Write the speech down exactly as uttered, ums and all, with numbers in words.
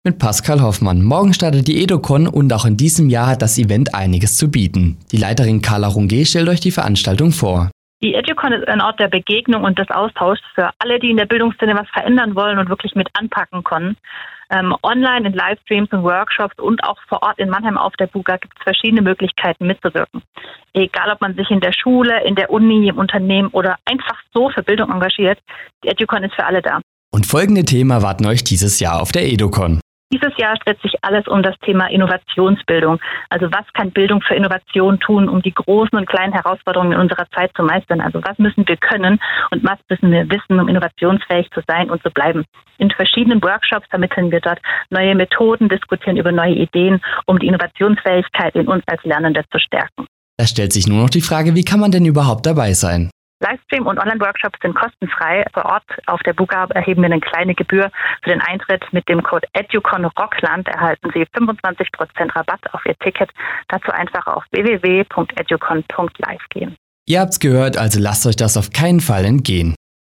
Mit Pascal Hoffmann. Morgen startet die EduCon und auch in diesem Jahr hat das Event einiges zu bieten. Die Leiterin Carla Runge stellt euch die Veranstaltung vor. Die EduCon ist ein Ort der Begegnung und des Austauschs für alle, die in der Bildungsszene was verändern wollen und wirklich mit anpacken können. Ähm, online in Livestreams und Workshops und auch vor Ort in Mannheim auf der Buga gibt es verschiedene Möglichkeiten mitzuwirken. Egal, ob man sich in der Schule, in der Uni, im Unternehmen oder einfach so für Bildung engagiert, die EduCon ist für alle da. Und folgende Themen erwarten euch dieses Jahr auf der EduCon. Dieses Jahr dreht sich alles um das Thema Innovationsbildung. Also was kann Bildung für Innovation tun, um die großen und kleinen Herausforderungen in unserer Zeit zu meistern? Also was müssen wir können und was müssen wir wissen, um innovationsfähig zu sein und zu bleiben? In verschiedenen Workshops vermitteln wir dort neue Methoden, diskutieren über neue Ideen, um die Innovationsfähigkeit in uns als Lernende zu stärken. Da stellt sich nur noch die Frage, wie kann man denn überhaupt dabei sein? Livestream und Online-Workshops sind kostenfrei. Vor Ort auf der Buga erheben wir eine kleine Gebühr für den Eintritt. Mit dem Code EduCon Rockland erhalten Sie fünfundzwanzig Prozent Rabatt auf Ihr Ticket. Dazu einfach auf w w w punkt educon punkt live gehen. Ihr habt's gehört, also lasst euch das auf keinen Fall entgehen.